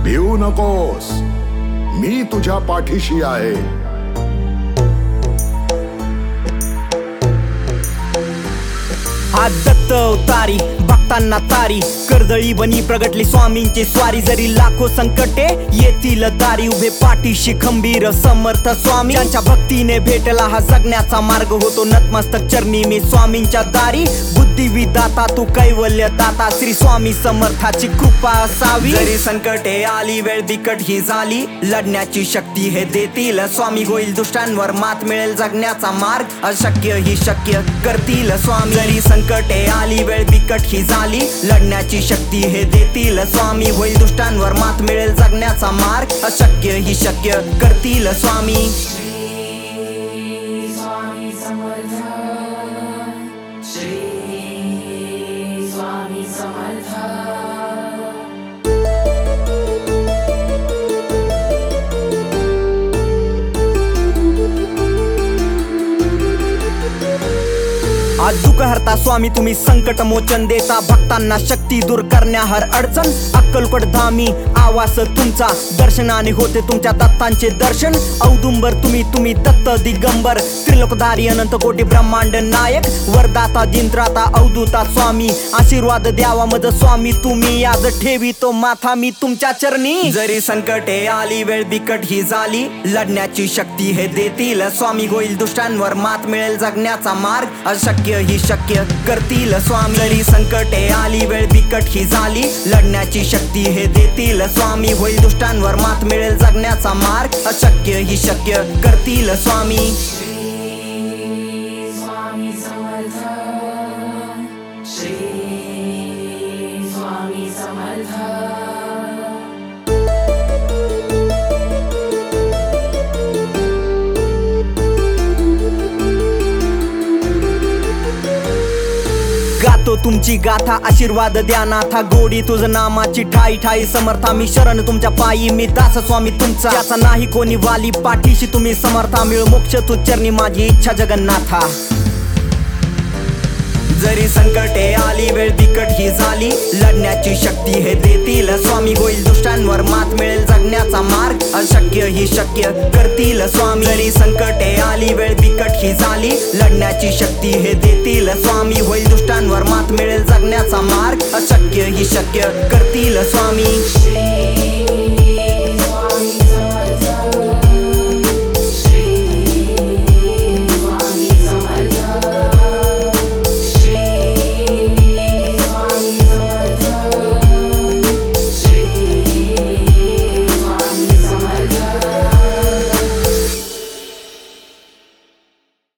भिवू नकोस, मी तुझ्या पाठीशी आहे. हा दत्त अवतारी भक्तांना तारी, कर्दळी बनी प्रगटली स्वामींची स्वारी. जरी लाखो संकटे येतील दारी, उभे पाठीशी खंबीर समर्थ स्वामी. ज्यांच्या भक्तीने भेटला हा जगण्याचा मार्ग, होतो नतमस्तक चरणी मी स्वामींच्या दारी. बुद्धिविदाता तू कैवल्य दाता, श्री स्वामी समर्थाची कृपा असावी. जरी संकटे आली वेळ बिकट ही झाली, लढण्याची शक्ती हे देतील स्वामी. होईल दुष्टांवर मात, मिळेल जगण्याचा मार्ग, अशक्य ही शक्य करतील स्वामी. जरी संकटे आली वेळ बिकट ही झाली, लढण्याची शक्ती हे देतील स्वामी. होईल दुष्टांवर मात, मिळेल जगण्याचा मार्ग, अशक्य ही शक्य करतील स्वामी. स्वामी समर्थ, श्री स्वामी समर्थ. आज दुःख हरता स्वामी तुम्ही, संकट मोचन देता. भक्तांना शक्ती दूर करण्या हर अडचण, अक्कलकोट धामी आवास तुमचा. दर्शनाने होते तुमच्या दत्तांचे दर्शन. औदुंबर तुम्ही दत्त दिगंबर, त्रिलोकधारी अनंत कोटी ब्रह्मांड नायक. वरदाता दिनत्राता अवधूता स्वामी, आशीर्वाद द्यावा मज स्वामी तुम्ही. आज ठेवितो माथा मी तुमच्या चरणी. जरी संकटे आली वेळ बिकट ही झाली, लढण्याची शक्ती हे देतील स्वामी. होईल दुष्टांवर मात, मिळेल जगण्याचा मार्ग, अशक्य ही शक्य करतील स्वामी. जरी संकटे आली वेळ बिकट ही झाली, लढण्याची शक्ती हे देतील स्वामी. होईल दुष्टांवर मात, मिळेल जगण्याचा मार्ग, अशक्य ही शक्य करतील स्वामी. स्वामी समर्थ, श्री स्वामी समर्थ. गातो तुमची गाथा, आशीर्वाद द्या नाथा. गोडी तुझ नामाची ठाई ठाई समर्था. मी शरण तुमच्या पायी, मी दास स्वामी तुमचा. याचा नाही कोणी वाली, पाठीशी तुम्ही समर्था. मिळ मोक्ष तू चरणी माझी इच्छा जगन्नाथा. जरी संकटे आली वेळ बिकट ही झाली, लढण्याची शक्ती हे देतील स्वामी. होईल दुष्टांवर मात, मिळेल जगण्याचा मार्ग, अशक्य ही शक्य करतील स्वामी. जरी संकटे आली वेळ बिकट ही झाली, लढण्याची शक्ती हे देतील स्वामी. होईल दुष्टांवर मात, मिळेल जगण्याचा मार्ग, अशक्य ही शक्य करतील स्वामी. श्री